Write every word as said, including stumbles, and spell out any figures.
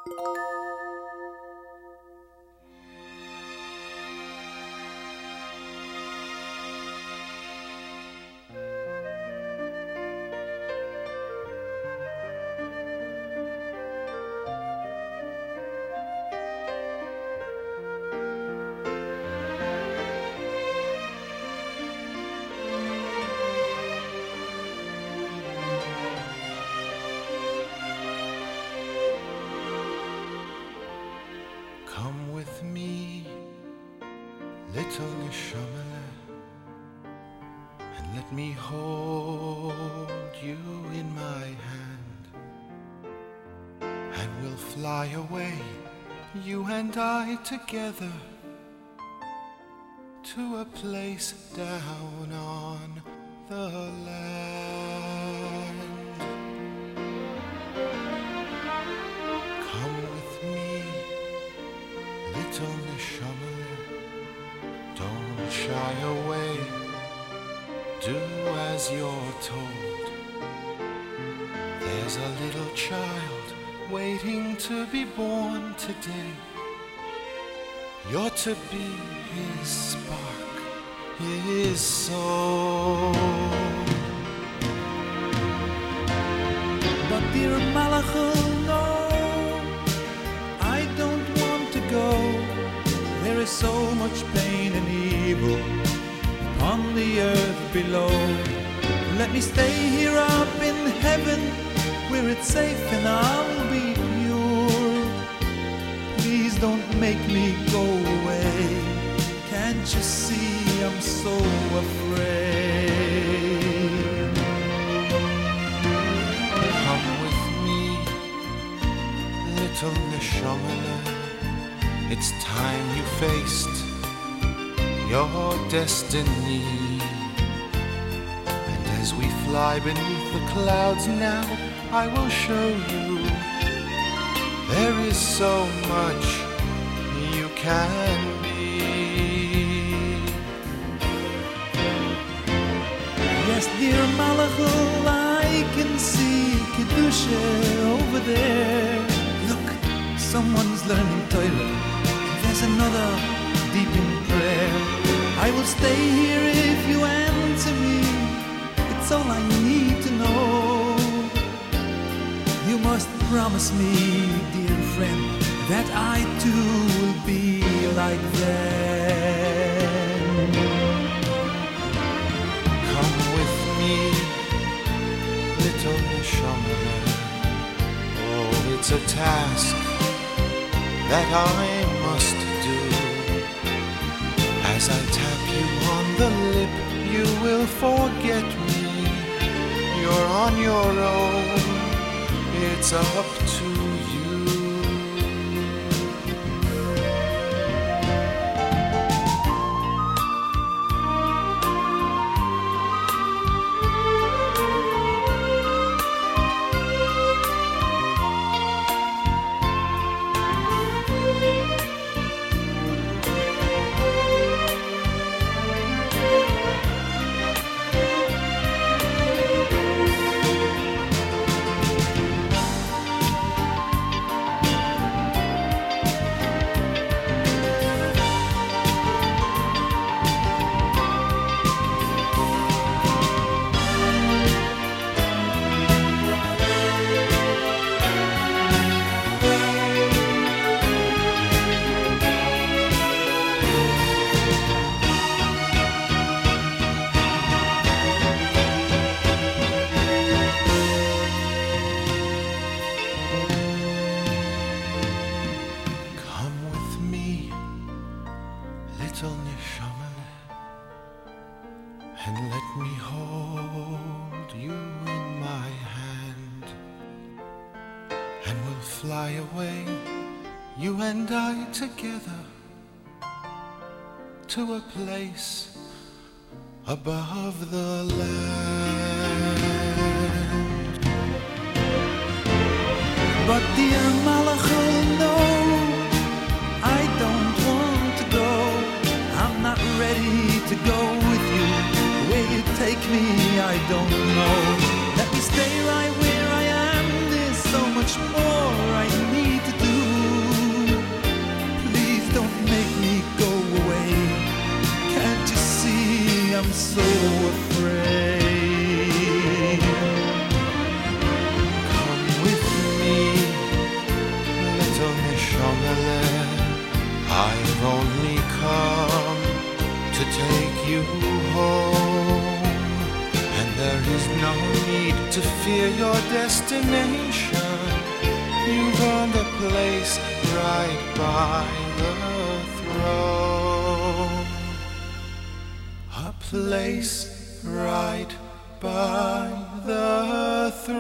Come with me, little Neshama, and let me hold you in my hand, and we'll fly away, you and I together, to a place down on the land. Come with me, little Neshama, don't shy away, do as you're told. There's a little child waiting to be born today. You're to be his spark, his soul. But dear Malachal, no, I don't want to go. There is so much pain and evil on the earth below. Let me stay here up in heaven, where it's safe and I'll be pure. Please don't make me go away. Can't you see I'm so afraid? Come with me, little Neshama, it's time you faced your destiny. And as we fly beneath the clouds now, I will show you there is so much you can be. Yes, dear Malachal, I can see Kedusha over there. Look, someone's learning Torah. There's another deep in prayer. I will stay here if you answer me. It's all I need to know. You must promise me, dear friend, that I too will be like them. Come with me, little Neshama. Oh, it's a task that I must do. As I tap you on the lip, you will forget me. You're on your own, it's up to you. Little Neshama, and let me hold you in my hand, and we'll fly away, you and I together, to a place above the land. But dear Malachal, no, I don't want to go. I'm not ready to go with you. Where you take me, I don't know. Let me stay right where I am. There's so much more I need to do. fear your destination. You've earned a place right by the throne. A place right by the throne.